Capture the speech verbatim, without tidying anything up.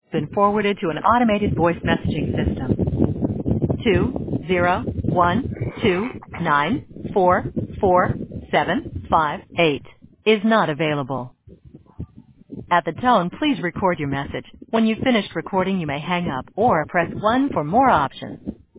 been forwarded to an automated voice messaging system. Two zero one two nine four four seven five eight is not available. At the tone, please record your message. When you've finished recording, you may hang up or press one for more options.